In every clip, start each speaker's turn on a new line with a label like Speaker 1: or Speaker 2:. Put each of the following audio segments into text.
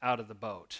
Speaker 1: out of the boat.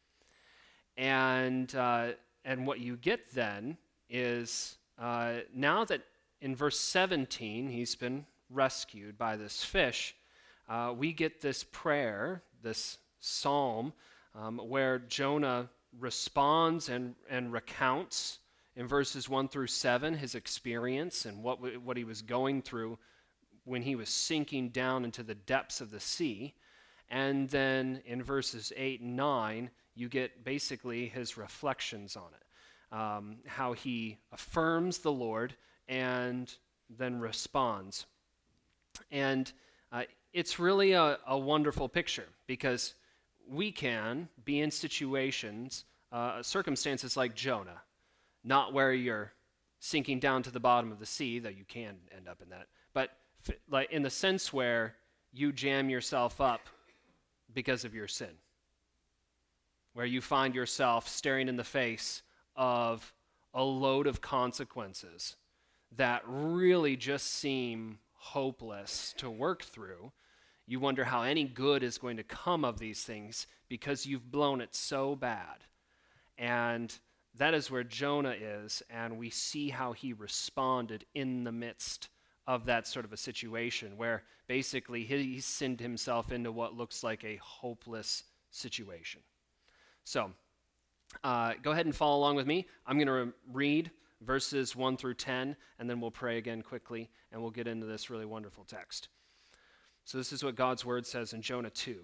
Speaker 1: And what you get then is now that in verse 17 he's been rescued by this fish, we get this prayer, this psalm, where Jonah responds and recounts in verses 1 through 7 his experience and what he was going through when he was sinking down into the depths of the sea. And then in verses 8 and 9, you get basically his reflections on it, how he affirms the Lord and then responds. And it's really a wonderful picture, because we can be in situations, circumstances like Jonah, not where you're sinking down to the bottom of the sea, though you can end up in that, but like in the sense where you jam yourself up because of your sin, where you find yourself staring in the face of a load of consequences that really just seem hopeless to work through. You wonder how any good is going to come of these things because you've blown it so bad. And that is where Jonah is, and we see how he responded in the midst of that sort of a situation where basically he sinned himself into what looks like a hopeless situation. So go ahead and follow along with me. I'm going to read verses 1 through 10, and then we'll pray again quickly, and we'll get into this really wonderful text. So this is what God's word says in Jonah 2.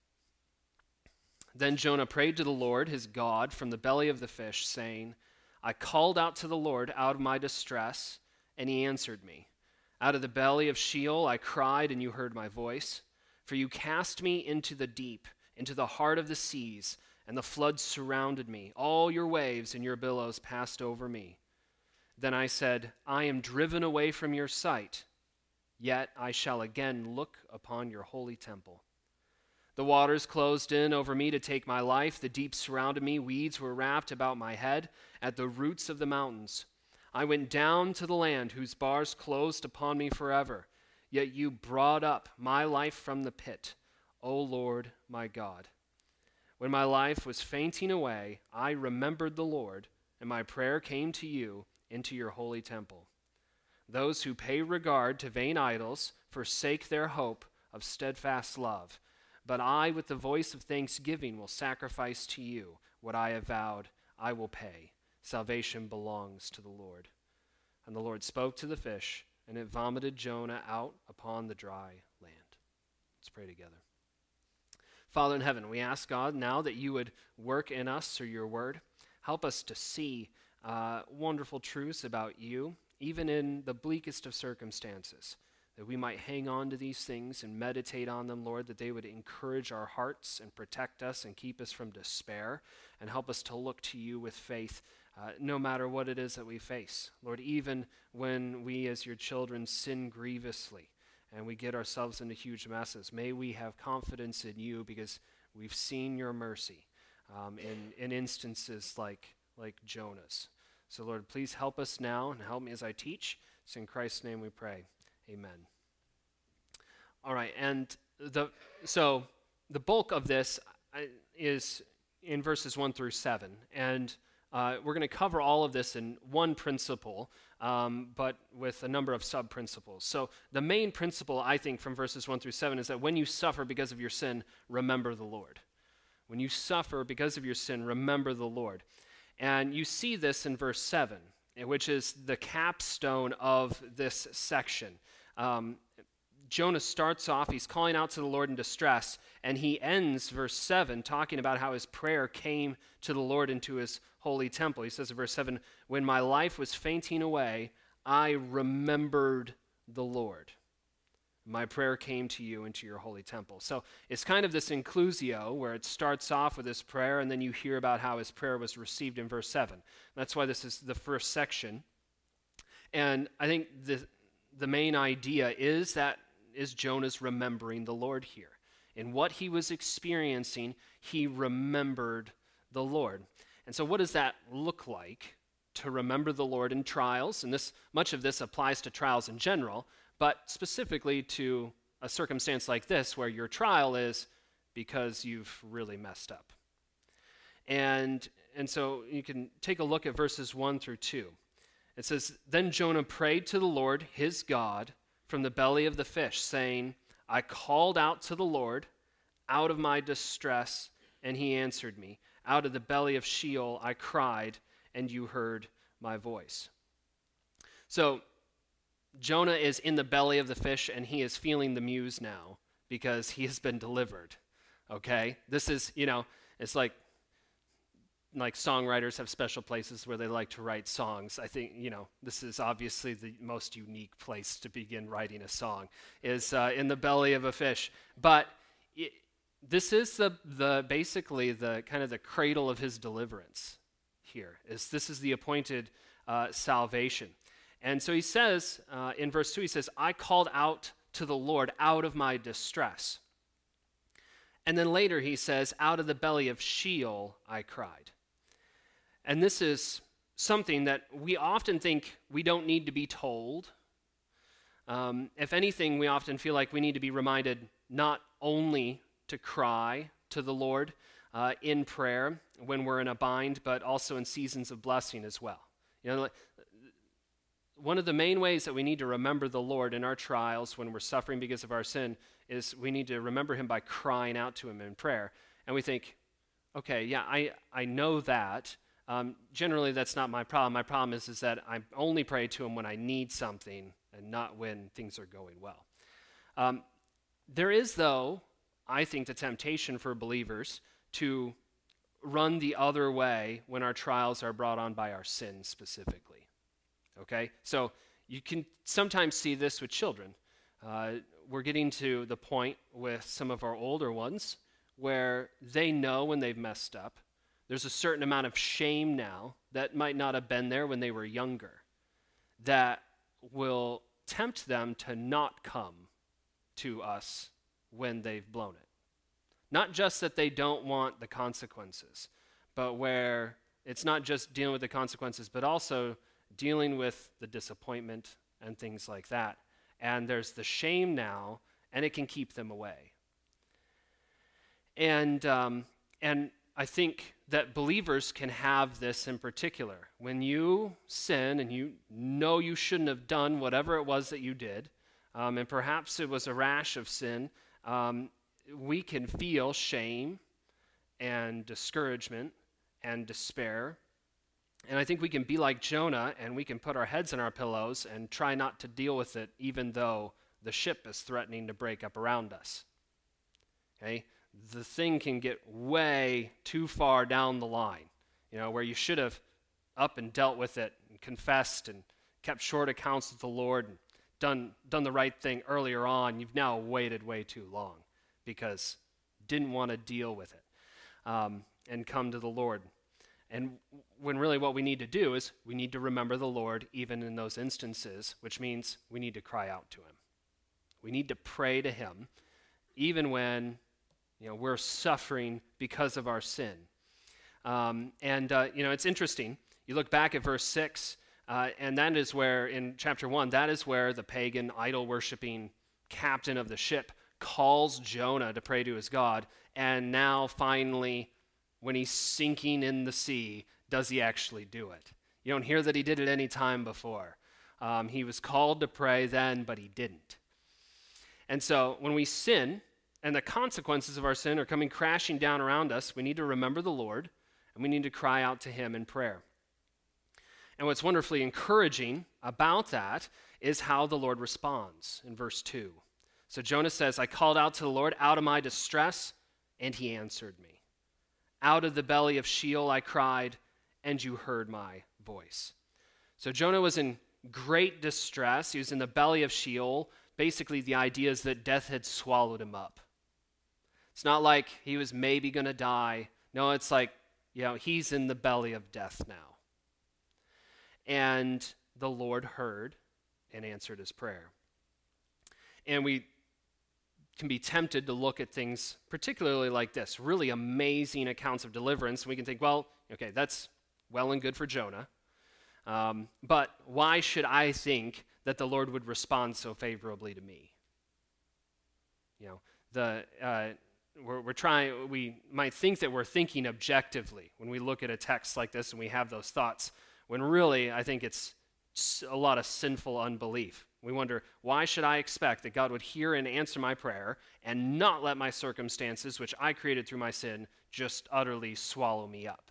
Speaker 1: Then Jonah prayed to the Lord, his God, from the belly of the fish, saying, I called out to the Lord out of my distress, and he answered me. Out of the belly of Sheol I cried, and you heard my voice. For you cast me into the deep, into the heart of the seas, and the floods surrounded me. All your waves and your billows passed over me. Then I said, I am driven away from your sight, yet I shall again look upon your holy temple. The waters closed in over me to take my life. The deep surrounded me. Weeds were wrapped about my head at the roots of the mountains. I went down to the land whose bars closed upon me forever. Yet you brought up my life from the pit, O Lord my God. When my life was fainting away, I remembered the Lord, and my prayer came to you into your holy temple. Those who pay regard to vain idols forsake their hope of steadfast love. But I, with the voice of thanksgiving, will sacrifice to you what I have vowed. I will pay. Salvation belongs to the Lord. And the Lord spoke to the fish, and it vomited Jonah out upon the dry land. Let's pray together. Father in heaven, we ask, God, now that you would work in us through your word. Help us to see wonderful truths about you, even in the bleakest of circumstances, that we might hang on to these things and meditate on them, Lord, that they would encourage our hearts and protect us and keep us from despair, and help us to look to you with faith no matter what it is that we face. Lord, even when we as your children sin grievously and we get ourselves into huge messes, may we have confidence in you because we've seen your mercy in instances like Jonah's. So Lord, please help us now and help me as I teach. It's in Christ's name we pray. Amen. All right, and the bulk of this is in verses 1 through 7, and we're going to cover all of this in one principle, but with a number of sub-principles. So the main principle, I think, from verses 1 through 7 is that when you suffer because of your sin, remember the Lord. When you suffer because of your sin, remember the Lord. And you see this in verse 7, which is the capstone of this section. Jonah starts off, he's calling out to the Lord in distress, and he ends verse 7 talking about how his prayer came to the Lord into his holy temple. He says in verse 7, when my life was fainting away, I remembered the Lord. My prayer came to you into your holy temple. So it's kind of this inclusio where it starts off with his prayer, and then you hear about how his prayer was received in verse 7. That's why this is the first section. And I think the main idea is Jonah's remembering the Lord here. In what he was experiencing, he remembered the Lord. And so what does that look like, to remember the Lord in trials? And much of this applies to trials in general, but specifically to a circumstance like this where your trial is because you've really messed up. And so you can take a look at verses 1 through 2. It says, Then Jonah prayed to the Lord, his God, from the belly of the fish, saying, I called out to the Lord out of my distress, and he answered me. Out of the belly of Sheol I cried, and you heard my voice. So Jonah is in the belly of the fish, and he is feeling the muse now because he has been delivered. Okay? This is, it's like songwriters have special places where they like to write songs. I think, this is obviously the most unique place to begin writing a song, is in the belly of a fish. But this is basically the kind of the cradle of his deliverance here. This is the appointed salvation. And so he says, in verse 2, he says, I called out to the Lord out of my distress. And then later he says, out of the belly of Sheol I cried. And this is something that we often think we don't need to be told. If anything, we often feel like we need to be reminded not only to cry to the Lord in prayer when we're in a bind, but also in seasons of blessing as well. One of the main ways that we need to remember the Lord in our trials when we're suffering because of our sin is we need to remember him by crying out to him in prayer. And we think, okay, yeah, I know that. Generally, that's not my problem. My problem is that I only pray to him when I need something and not when things are going well. There is, though, I think, the temptation for believers to run the other way when our trials are brought on by our sin specifically. Okay? So you can sometimes see this with children. We're getting to the point with some of our older ones where they know when they've messed up. There's a certain amount of shame now that might not have been there when they were younger that will tempt them to not come to us when they've blown it. Not just that they don't want the consequences, but where it's not just dealing with the consequences, but also dealing with the disappointment and things like that. And there's the shame now, and it can keep them away. And I think that believers can have this in particular. When you sin and you know you shouldn't have done whatever it was that you did, and perhaps it was a rash of sin, we can feel shame and discouragement and despair. And I think we can be like Jonah, and we can put our heads in our pillows and try not to deal with it, even though the ship is threatening to break up around us. Okay? The thing can get way too far down the line, where you should have up and dealt with it and confessed and kept short accounts with the Lord and done the right thing earlier on. You've now waited way too long because didn't want to deal with it and come to the Lord. And when really what we need to do is we need to remember the Lord even in those instances, which means we need to cry out to him. We need to pray to him even when we're suffering because of our sin. It's interesting. You look back at verse 6, and that is where, in chapter 1, that is where the pagan idol-worshiping captain of the ship calls Jonah to pray to his God, and now finally, when he's sinking in the sea, does he actually do it? You don't hear that he did it any time before. He was called to pray then, but he didn't. And so when we sin, and the consequences of our sin are coming crashing down around us, we need to remember the Lord, and we need to cry out to him in prayer. And what's wonderfully encouraging about that is how the Lord responds in verse 2. So Jonah says, I called out to the Lord out of my distress, and he answered me. Out of the belly of Sheol I cried, and you heard my voice. So Jonah was in great distress. He was in the belly of Sheol. Basically, the idea is that death had swallowed him up. It's not like he was maybe going to die. No, it's like, he's in the belly of death now. And the Lord heard and answered his prayer. And we can be tempted to look at things particularly like this, really amazing accounts of deliverance. And we can think, well, okay, that's well and good for Jonah. But why should I think that the Lord would respond so favorably to me? we might think that we're thinking objectively when we look at a text like this and we have those thoughts, when really I think it's a lot of sinful unbelief. We wonder, why should I expect that God would hear and answer my prayer and not let my circumstances, which I created through my sin, just utterly swallow me up?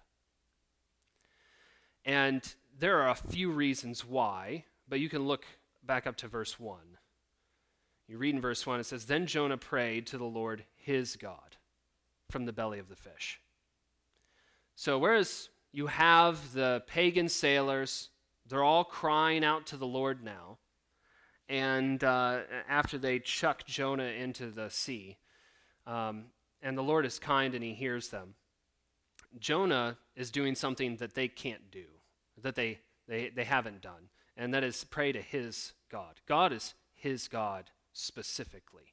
Speaker 1: And there are a few reasons why, but you can look back up to verse 1. You read in verse 1, it says, "Then Jonah prayed to the Lord his God from the belly of the fish." So whereas you have the pagan sailors, they're all crying out to the Lord now, and after they chuck Jonah into the sea, and the Lord is kind and he hears them, Jonah is doing something that they can't do, that they haven't done, and that is pray to his God. God is his God specifically.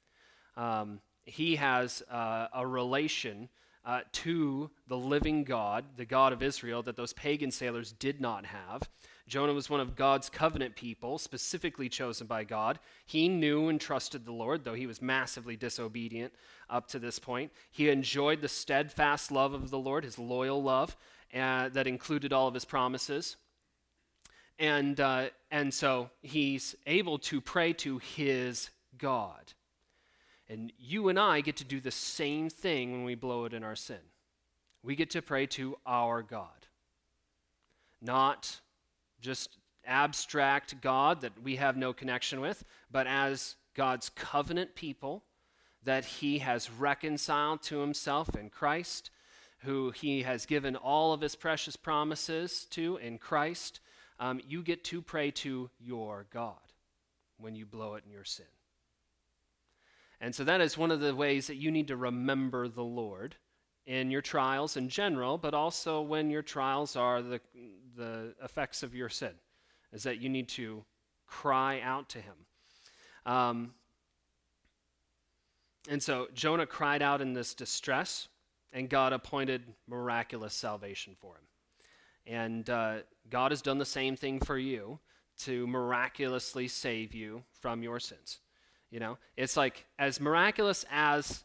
Speaker 1: He has a relation to the living God, the God of Israel, that those pagan sailors did not have. Jonah was one of God's covenant people, specifically chosen by God. He knew and trusted the Lord, though he was massively disobedient up to this point. He enjoyed the steadfast love of the Lord, his loyal love, that included all of his promises. And so he's able to pray to his God. And you and I get to do the same thing when we blow it in our sin. We get to pray to our God. Not just abstract God that we have no connection with, but as God's covenant people that he has reconciled to himself in Christ, who he has given all of his precious promises to in Christ. You get to pray to your God when you blow it in your sin. And so that is one of the ways that you need to remember the Lord in your trials in general, but also when your trials are the effects of your sin, is that you need to cry out to him. And so Jonah cried out in this distress, and God appointed miraculous salvation for him. And God has done the same thing for you to miraculously save you from your sins. You know, it's like as miraculous as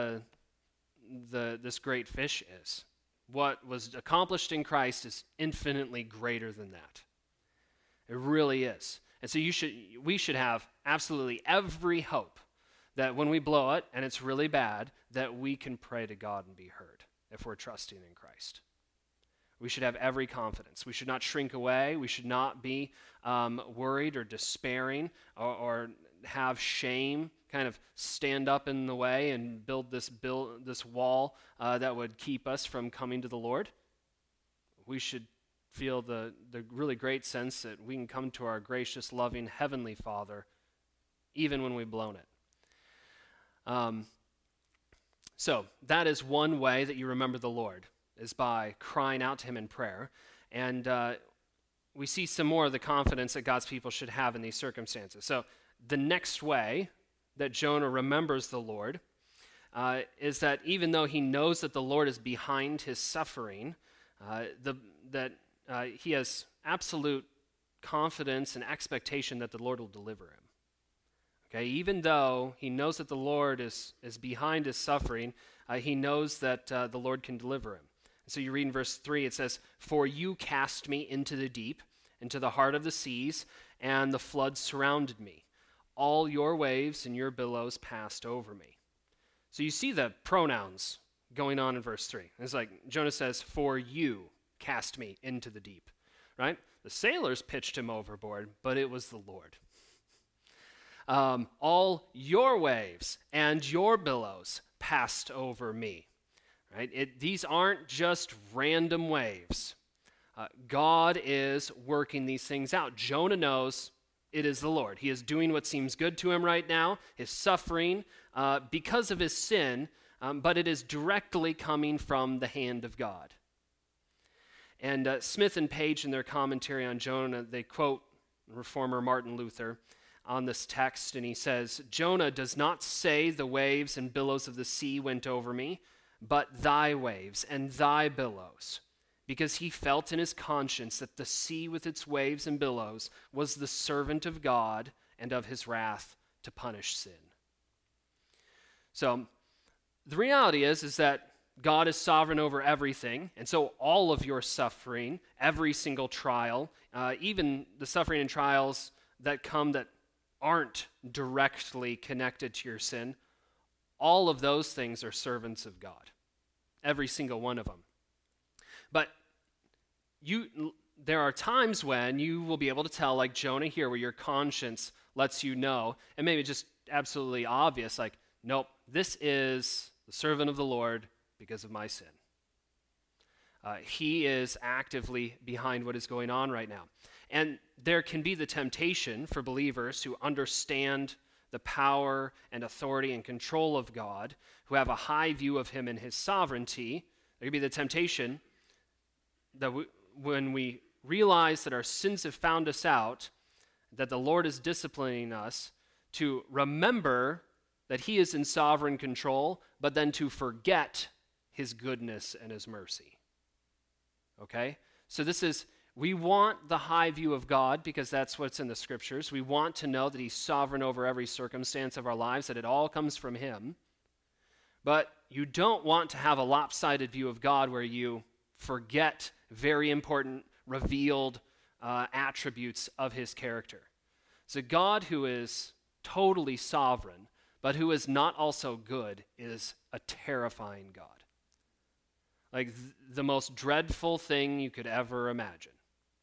Speaker 1: this great fish is, what was accomplished in Christ is infinitely greater than that. It really is. And so we should have absolutely every hope that when we blow it and it's really bad, that we can pray to God and be heard if we're trusting in Christ. We should have every confidence. We should not shrink away. We should not be worried or despairing or have shame kind of stand up in the way and build this wall that would keep us from coming to the Lord. We should feel the really great sense that we can come to our gracious, loving, heavenly Father even when we've blown it. So that is one way that you remember the Lord, is by crying out to him in prayer. And we see some more of the confidence that God's people should have in these circumstances. So the next way that Jonah remembers the Lord is that even though he knows that the Lord is behind his suffering, that he has absolute confidence and expectation that the Lord will deliver him. Okay, even though he knows that the Lord is behind his suffering, he knows that the Lord can deliver him. And so you read in verse 3, it says, "For you cast me into the deep, into the heart of the seas, and the floods surrounded me. All your waves and your billows passed over me." So you see the pronouns going on in verse 3. It's like Jonah says, "For you cast me into the deep," right? The sailors pitched him overboard, but it was the Lord. All your waves and your billows passed over me. Right? These aren't just random waves. God is working these things out. Jonah knows it is the Lord. He is doing what seems good to him right now, his suffering because of his sin, but it is directly coming from the hand of God. And Smith and Page, in their commentary on Jonah, they quote reformer Martin Luther on this text, and he says, "Jonah does not say the waves and billows of the sea went over me, but thy waves and thy billows, because he felt in his conscience that the sea with its waves and billows was the servant of God and of his wrath to punish sin." So the reality is that God is sovereign over everything, and so all of your suffering, every single trial, even the suffering and trials that come that aren't directly connected to your sin, all of those things are servants of God. Every single one of them. But there are times when you will be able to tell, like Jonah here, where your conscience lets you know, and maybe just absolutely obvious, like, nope, this is the servant of the Lord because of my sin. He is actively behind what is going on right now. And there can be the temptation for believers who understand the power and authority and control of God, who have a high view of him and his sovereignty. There can be the temptation that when we realize that our sins have found us out, that the Lord is disciplining us, to remember that he is in sovereign control, but then to forget his goodness and his mercy. Okay? So we want the high view of God because that's what's in the scriptures. We want to know that he's sovereign over every circumstance of our lives, that it all comes from him. But you don't want to have a lopsided view of God where you forget very important revealed attributes of his character. So God, who is totally sovereign, but who is not also good, is a terrifying God. Like the most dreadful thing you could ever imagine.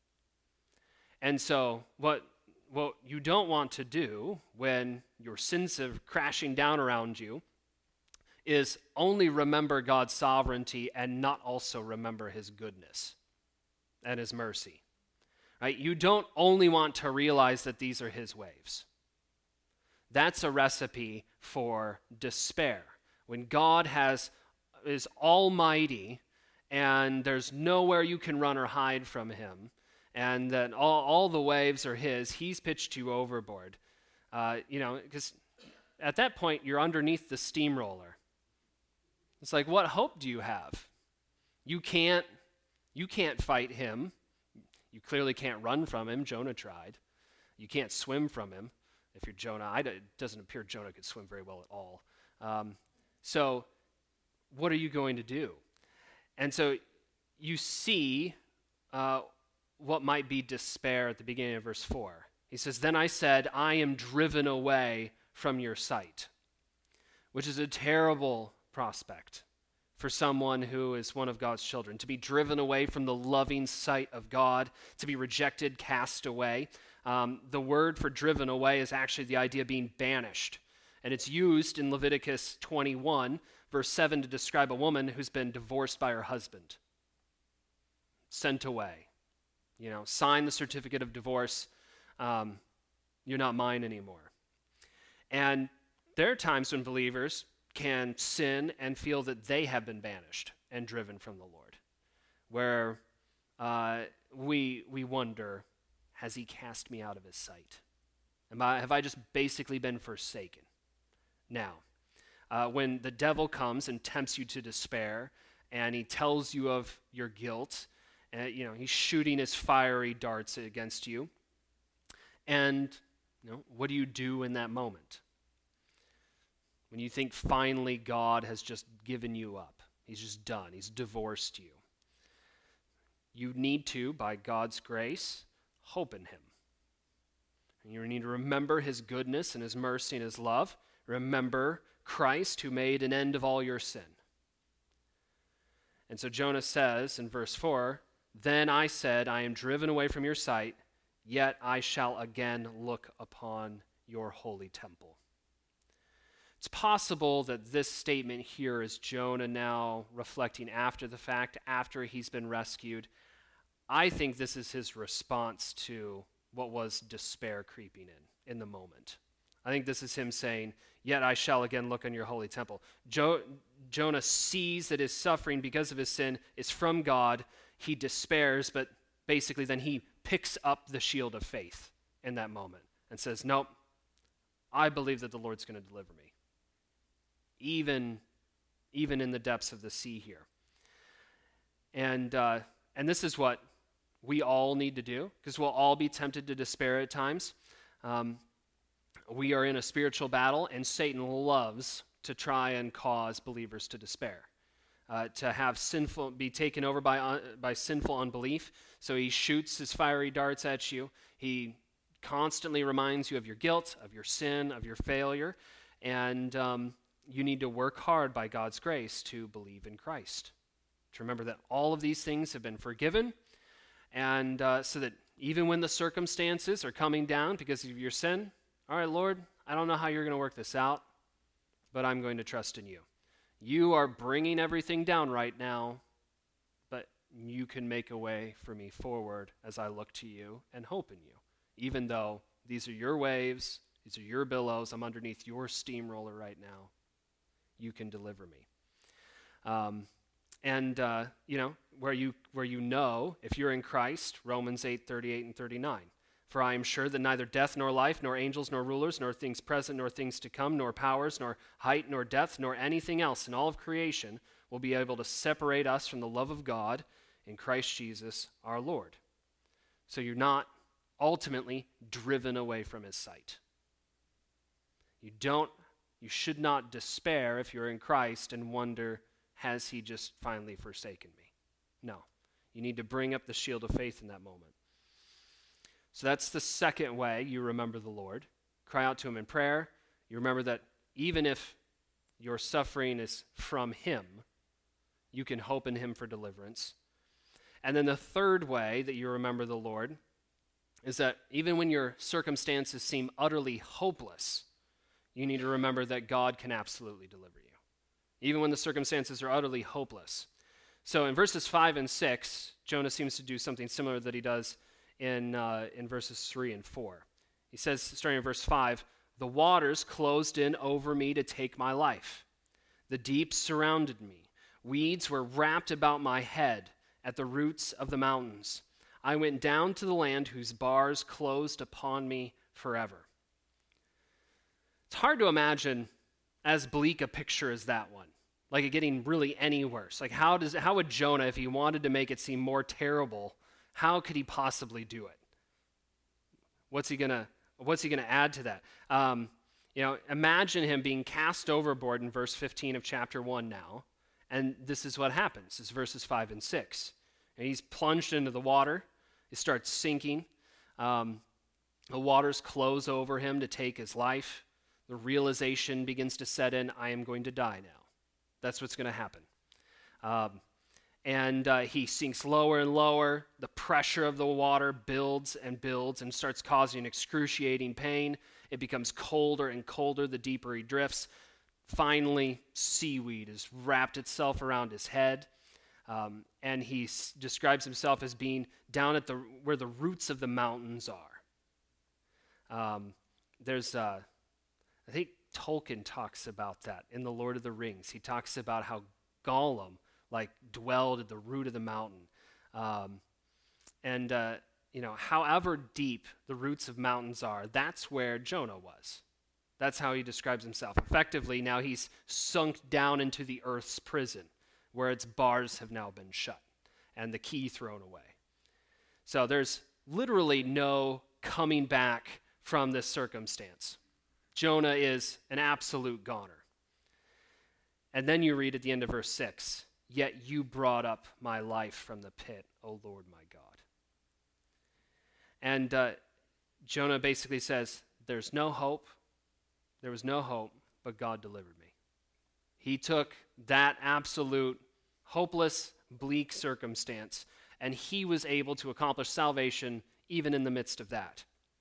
Speaker 1: And so what you don't want to do when your sins are crashing down around you is only remember God's sovereignty and not also remember his goodness and his mercy. Right? You don't only want to realize that these are his waves. That's a recipe for despair. When God is almighty and there's nowhere you can run or hide from him, and that all the waves are his, he's pitched you overboard. Because at that point, you're underneath the steamroller. It's like, what hope do you have? You can't fight him. You clearly can't run from him. Jonah tried. You can't swim from him. If you're Jonah, it doesn't appear Jonah could swim very well at all. So what are you going to do? And so you see what might be despair at the beginning of verse 4. He says, "Then I said, I am driven away from your sight," which is a terrible prospect for someone who is one of God's children, to be driven away from the loving sight of God, to be rejected, cast away. The word for driven away is actually the idea of being banished. And it's used in Leviticus 21, verse 7, to describe a woman who's been divorced by her husband. Sent away. Sign the certificate of divorce. You're not mine anymore. And there are times when believers can sin and feel that they have been banished and driven from the Lord, where we wonder, has he cast me out of his sight? Have I just basically been forsaken? Now, when the devil comes and tempts you to despair, and he tells you of your guilt, and he's shooting his fiery darts against you, and what do you do in that moment? When you think finally God has just given you up, he's just done, he's divorced you. You need to, by God's grace, hope in him. And you need to remember his goodness and his mercy and his love. Remember Christ who made an end of all your sin. And so Jonah says in verse 4, "Then I said, I am driven away from your sight, yet I shall again look upon your holy temple." It's possible that this statement here is Jonah now reflecting after the fact, after he's been rescued. I think this is his response to what was despair creeping in the moment. I think this is him saying, "Yet I shall again look on your holy temple." Jonah sees that his suffering because of his sin is from God. He despairs, but basically then he picks up the shield of faith in that moment and says, "Nope, I believe that the Lord's going to deliver me. Even in the depths of the sea here." And this is what we all need to do, because we'll all be tempted to despair at times. We are in a spiritual battle, and Satan loves to try and cause believers to despair, to have be taken over by sinful unbelief. So he shoots his fiery darts at you. He constantly reminds you of your guilt, of your sin, of your failure, and you need to work hard by God's grace to believe in Christ. To remember that all of these things have been forgiven, and so that even when the circumstances are coming down because of your sin, all right, Lord, I don't know how you're going to work this out, but I'm going to trust in you. You are bringing everything down right now, but you can make a way for me forward as I look to you and hope in you. Even though these are your waves, these are your billows, I'm underneath your steamroller right now, you can deliver me. Where you know, if you're in Christ, Romans 8:38 and 39. For I am sure that neither death nor life, nor angels nor rulers, nor things present nor things to come, nor powers, nor height nor depth, nor anything else in all of creation will be able to separate us from the love of God in Christ Jesus our Lord. So you're not ultimately driven away from his sight. You should not despair if you're in Christ and wonder, has he just finally forsaken me? No. You need to bring up the shield of faith in that moment. So that's the second way you remember the Lord. Cry out to him in prayer. You remember that even if your suffering is from him, you can hope in him for deliverance. And then the third way that you remember the Lord is that even when your circumstances seem utterly hopeless, you need to remember that God can absolutely deliver you, even when the circumstances are utterly hopeless. So in verses 5 and 6, Jonah seems to do something similar that he does in verses 3 and 4. He says, starting in verse 5, "The waters closed in over me to take my life. The deep surrounded me. Weeds were wrapped about my head at the roots of the mountains. I went down to the land whose bars closed upon me forever." It's hard to imagine as bleak a picture as that one, like it getting really any worse. Like how would Jonah, if he wanted to make it seem more terrible, how could he possibly do it? What's he gonna add to that? Imagine him being cast overboard in verse 15 of chapter 1 now, and this is what happens. It's verses 5 and 6. And he's plunged into the water. He starts sinking. The waters close over him to take his life. The realization begins to set in, I am going to die now. That's what's going to happen. He sinks lower and lower. The pressure of the water builds and starts causing excruciating pain. It becomes colder and colder the deeper he drifts. Finally, seaweed has wrapped itself around his head. And he describes himself as being down at where the roots of the mountains are. I think Tolkien talks about that in The Lord of the Rings. He talks about how Gollum dwelled at the root of the mountain. However deep the roots of mountains are, that's where Jonah was. That's how he describes himself. Effectively, now he's sunk down into the earth's prison, where its bars have now been shut and the key thrown away. So there's literally no coming back from this circumstance. Jonah is an absolute goner. And then you read at the end of verse 6, "Yet you brought up my life from the pit, O Lord my God." And Jonah basically says, there's no hope. There was no hope, but God delivered me. He took that absolute hopeless, bleak circumstance, and he was able to accomplish salvation even in the midst of that.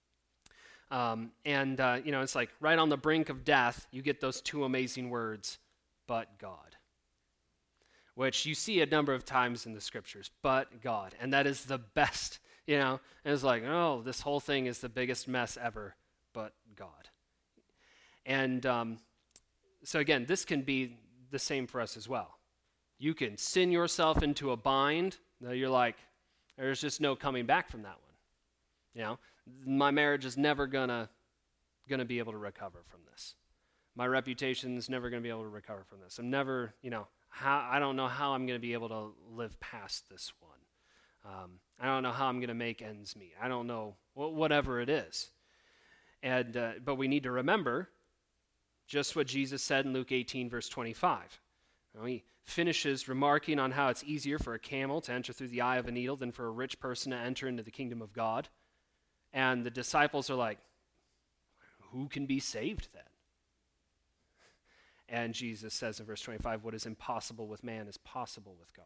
Speaker 1: It's like right on the brink of death, you get those two amazing words, "but God," which you see a number of times in the scriptures, "but God." And that is the best, and it's like, oh, this whole thing is the biggest mess ever, but God. And so again, this can be the same for us as well. You can sin yourself into a bind that you're like, there's just no coming back from that one. My marriage is never gonna be able to recover from this. My reputation is never gonna be able to recover from this. I'm never, I don't know how I'm gonna be able to live past this one. I don't know how I'm gonna make ends meet. I don't know, whatever it is. And but we need to remember Just what Jesus said in Luke 18, verse 25. He finishes remarking on how it's easier for a camel to enter through the eye of a needle than for a rich person to enter into the kingdom of God. And the disciples are like, who can be saved then? And Jesus says in verse 25, what is impossible with man is possible with God.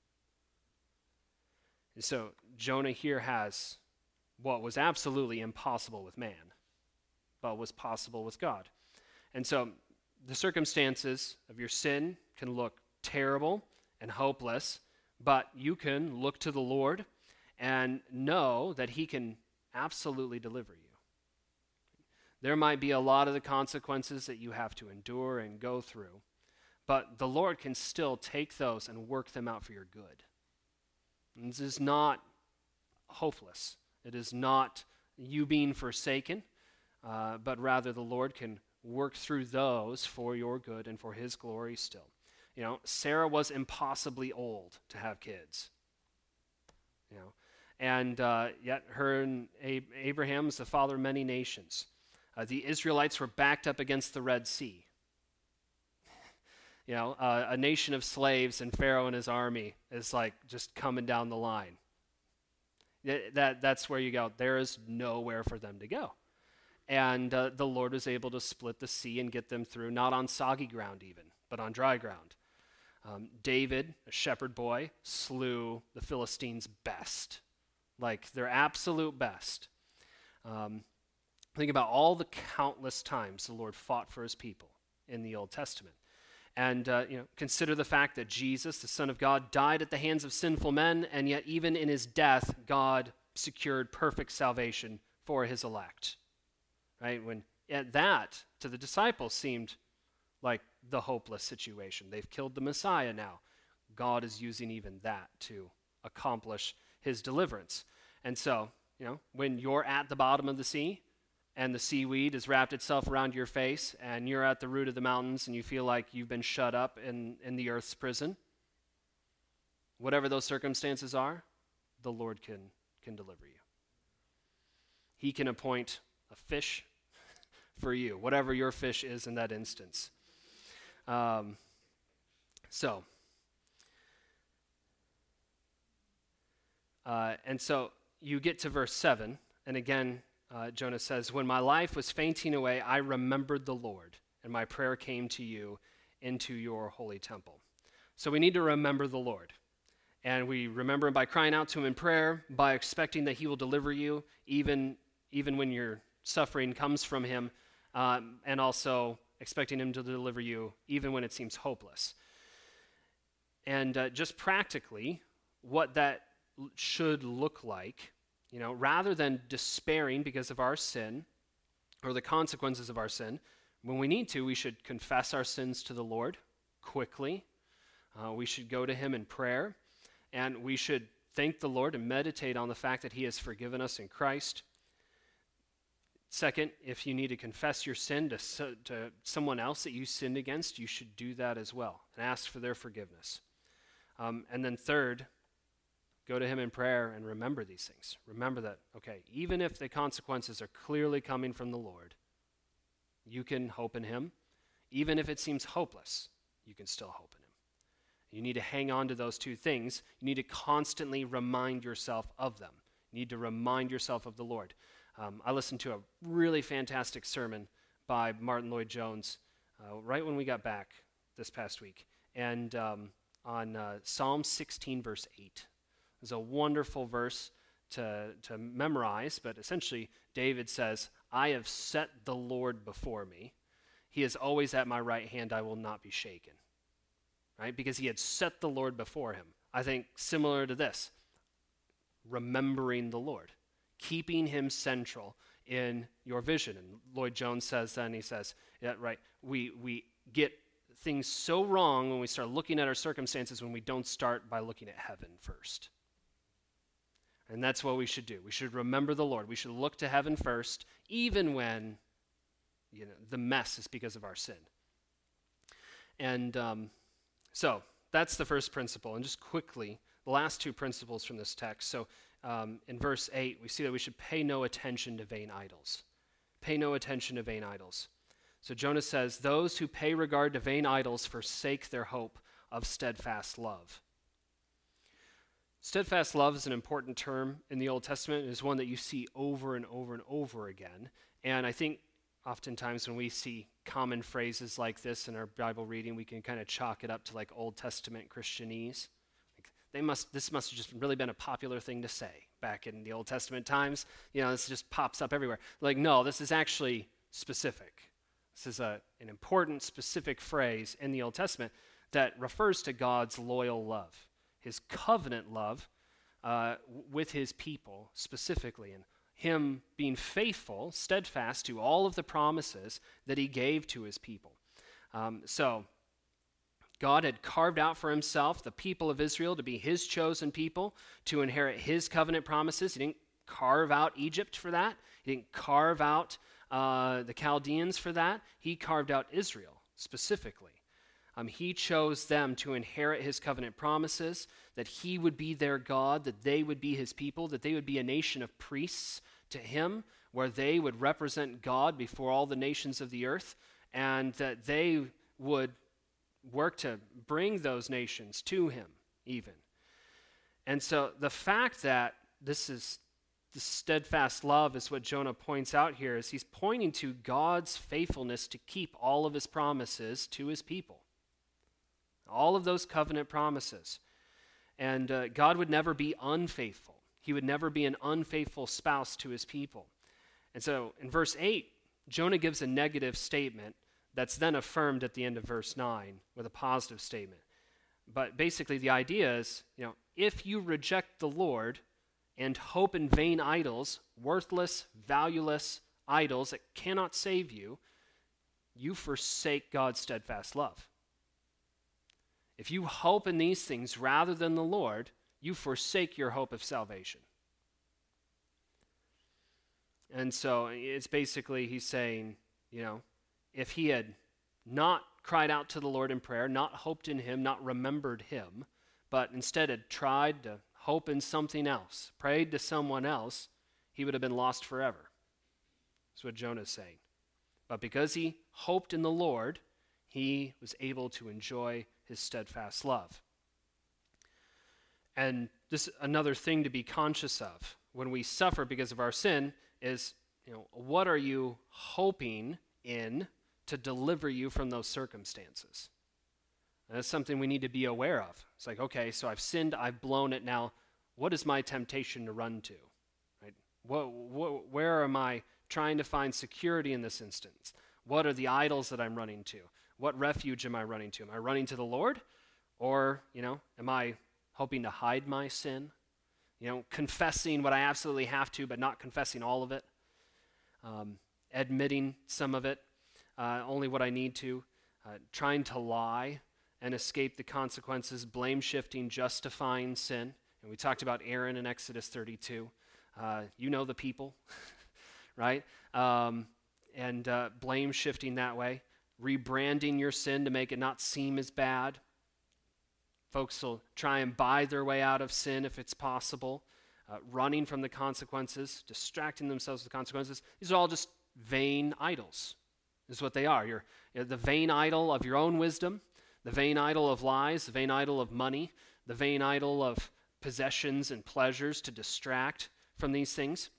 Speaker 1: And so Jonah here has what was absolutely impossible with man, but was possible with God. And so the circumstances of your sin can look terrible and hopeless, but you can look to the Lord and know that he can absolutely deliver you. There might be a lot of the consequences that you have to endure and go through, but the Lord can still take those and work them out for your good. And this is not hopeless. It is not you being forsaken, but rather the Lord can work through those for your good and for his glory still. You know, Sarah was impossibly old to have kids. You know, and yet her and Abraham is the father of many nations. The Israelites were backed up against the Red Sea. You know, a nation of slaves and Pharaoh and his army is like just coming down the line. That's where you go. There is nowhere for them to go. And the Lord was able to split the sea and get them through, not on soggy ground even, but on dry ground. David, a shepherd boy, slew the Philistines' best, like their absolute best. Think about all the countless times the Lord fought for his people in the Old Testament. And consider the fact that Jesus, the Son of God, died at the hands of sinful men, and yet even in his death, God secured perfect salvation for his elect. Right? When that, to the disciples, seemed like the hopeless situation. They've killed the Messiah now. God is using even that to accomplish his deliverance. And so, when you're at the bottom of the sea, and the seaweed has wrapped itself around your face, and you're at the root of the mountains, and you feel like you've been shut up in the earth's prison, whatever those circumstances are, the Lord can deliver you. He can appoint a fish for you, whatever your fish is in that instance. And so you get to verse 7, and again, Jonah says, when my life was fainting away, I remembered the Lord, and my prayer came to you into your holy temple. So we need to remember the Lord. And we remember him by crying out to him in prayer, by expecting that he will deliver you, even when your suffering comes from him, and also expecting him to deliver you even when it seems hopeless. And just practically, what that should look like, rather than despairing because of our sin or the consequences of our sin, when we need to, we should confess our sins to the Lord quickly. We should go to him in prayer, and we should thank the Lord and meditate on the fact that he has forgiven us in Christ. Second, if you need to confess your sin to someone else that you sinned against, you should do that as well and ask for their forgiveness. And then third, go to him in prayer and remember these things. Remember that, okay, even if the consequences are clearly coming from the Lord, you can hope in him. Even if it seems hopeless, you can still hope in him. You need to hang on to those two things. You need to constantly remind yourself of them. You need to remind yourself of the Lord. I listened to a really fantastic sermon by Martin Lloyd-Jones right when we got back this past week, and on Psalm 16, verse 8. It's a wonderful verse to memorize, but essentially David says, I have set the Lord before me. He is always at my right hand, I will not be shaken. Right? Because he had set the Lord before him. I think similar to this, remembering the Lord, keeping him central in your vision. And Lloyd-Jones says then, he says, yeah, right, we get things so wrong when we start looking at our circumstances when we don't start by looking at heaven first. And that's what we should do. We should remember the Lord. We should look to heaven first, even when the mess is because of our sin. And so that's the first principle. And just quickly, the last two principles from this text. So in verse 8, we see that we should pay no attention to vain idols. Pay no attention to vain idols. So Jonah says, those who pay regard to vain idols forsake their hope of steadfast love. Steadfast love is an important term in the Old Testament. It is one that you see over and over and over again. And I think oftentimes when we see common phrases like this in our Bible reading, we can kind of chalk it up to like Old Testament Christianese. This must have just really been a popular thing to say back in the Old Testament times. This just pops up everywhere. Like, no, this is actually specific. This is an important, specific phrase in the Old Testament that refers to God's loyal love, his covenant love with his people specifically, and him being faithful, steadfast to all of the promises that he gave to his people. So God had carved out for himself the people of Israel to be his chosen people, to inherit his covenant promises. He didn't carve out Egypt for that. He didn't carve out the Chaldeans for that. He carved out Israel specifically. He chose them to inherit his covenant promises, that he would be their God, that they would be his people, that they would be a nation of priests to him, where they would represent God before all the nations of the earth, and that they would work to bring those nations to him even. And so the fact that this is the steadfast love is what Jonah points out here, is he's pointing to God's faithfulness to keep all of his promises to his people. All of those covenant promises. And God would never be unfaithful. He would never be an unfaithful spouse to his people. And so in verse 8, Jonah gives a negative statement that's then affirmed at the end of verse 9 with a positive statement. But basically the idea is, if you reject the Lord and hope in vain idols, worthless, valueless idols that cannot save you, you forsake God's steadfast love. If you hope in these things rather than the Lord, you forsake your hope of salvation. And so it's basically he's saying, if he had not cried out to the Lord in prayer, not hoped in him, not remembered him, but instead had tried to hope in something else, prayed to someone else, he would have been lost forever. That's what Jonah's saying. But because he hoped in the Lord, he was able to enjoy his steadfast love. And this another thing to be conscious of when we suffer because of our sin is, what are you hoping in to deliver you from those circumstances? And that's something we need to be aware of. It's like, okay, so I've sinned, I've blown it now. What is my temptation to run to? Right? Where am I trying to find security in this instance? What are the idols that I'm running to? What refuge am I running to? Am I running to the Lord? Or, am I hoping to hide my sin? Confessing what I absolutely have to, but not confessing all of it. Admitting some of it, only what I need to. Trying to lie and escape the consequences. Blame shifting, justifying sin. And we talked about Aaron in Exodus 32. The people, right? And blame shifting that way. Rebranding your sin to make it not seem as bad. Folks will try and buy their way out of sin if it's possible. Running from the consequences, distracting themselves with the consequences. These are all just vain idols, is what they are. You're the vain idol of your own wisdom, the vain idol of lies, the vain idol of money, the vain idol of possessions and pleasures to distract from these things.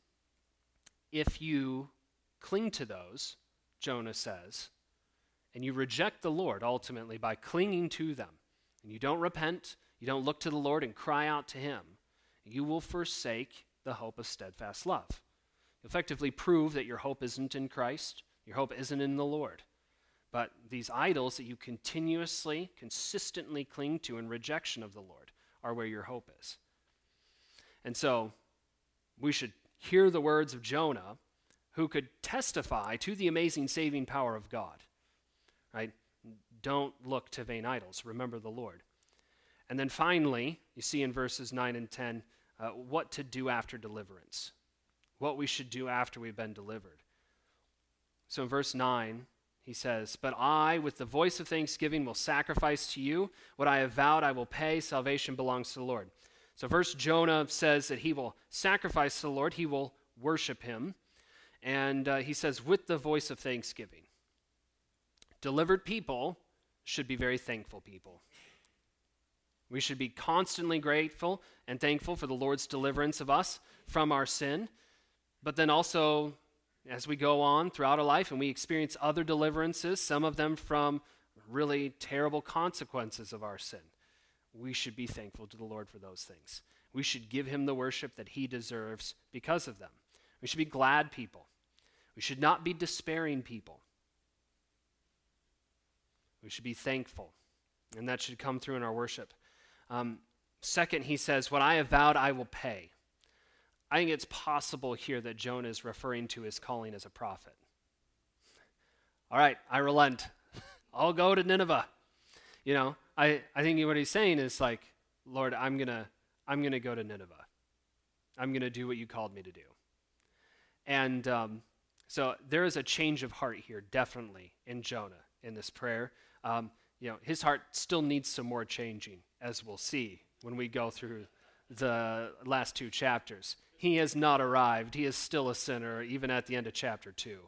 Speaker 1: If you cling to those, Jonah says, and you reject the Lord ultimately by clinging to them, and you don't repent, you don't look to the Lord and cry out to him, you will forsake the hope of steadfast love. You effectively prove that your hope isn't in Christ, your hope isn't in the Lord. But these idols that you consistently cling to in rejection of the Lord are where your hope is. And so we should hear the words of Jonah, who could testify to the amazing saving power of God. Right? Don't look to vain idols. Remember the Lord. And then finally, you see in verses 9 and 10, what to do after deliverance. What we should do after we've been delivered. So in verse 9, he says, "But I, with the voice of thanksgiving, will sacrifice to you. What I have vowed I will pay. Salvation belongs to the Lord." So first Jonah says that he will sacrifice to the Lord. He will worship him. And he says, with the voice of thanksgiving. Delivered people should be very thankful people. We should be constantly grateful and thankful for the Lord's deliverance of us from our sin, but then also as we go on throughout our life and we experience other deliverances, some of them from really terrible consequences of our sin, we should be thankful to the Lord for those things. We should give him the worship that he deserves because of them. We should be glad people. We should not be despairing people. We should be thankful, and that should come through in our worship. Second, he says, what I have vowed, I will pay. I think it's possible here that Jonah is referring to his calling as a prophet. All right, I relent. I'll go to Nineveh. I think what he's saying is like, Lord, I'm gonna go to Nineveh. I'm gonna do what you called me to do. And so there is a change of heart here, definitely, in Jonah, in this prayer. His heart still needs some more changing, as we'll see when we go through the last 2 chapters. He has not arrived. He is still a sinner, even at the end of chapter 2.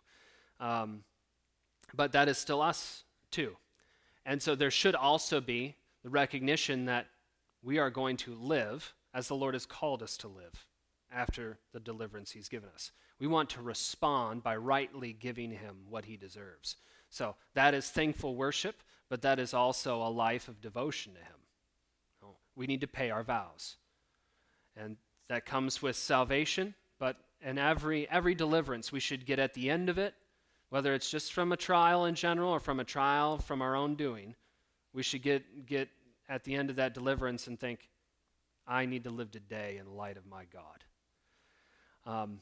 Speaker 1: But that is still us, too. And so there should also be the recognition that we are going to live as the Lord has called us to live after the deliverance he's given us. We want to respond by rightly giving him what he deserves. So that is thankful worship, but that is also a life of devotion to him. We need to pay our vows. And that comes with salvation, but in every deliverance we should get at the end of it, whether it's just from a trial in general or from a trial from our own doing, we should get at the end of that deliverance and think, I need to live today in light of my God.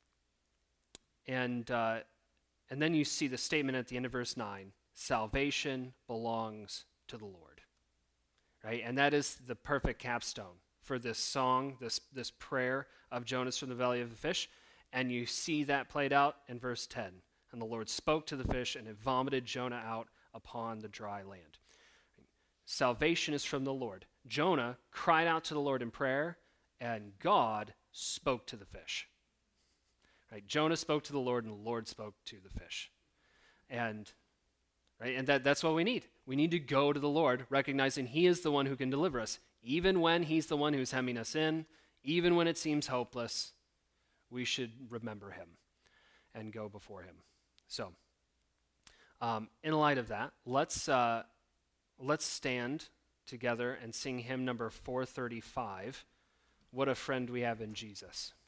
Speaker 1: And then you see the statement at the end of verse 9, salvation belongs to the Lord. Right? And that is the perfect capstone for this song, this prayer of Jonas from the belly of the fish. And you see that played out in verse 10. And the Lord spoke to the fish, and it vomited Jonah out upon the dry land. Salvation is from the Lord. Jonah cried out to the Lord in prayer, and God spoke to the fish. Right? Jonah spoke to the Lord, and the Lord spoke to the fish. And that's what we need. We need to go to the Lord, recognizing he is the one who can deliver us. Even when he's the one who's hemming us in, even when it seems hopeless, we should remember him and go before him. So, in light of that, let's stand together and sing hymn number 435, What a Friend We Have in Jesus.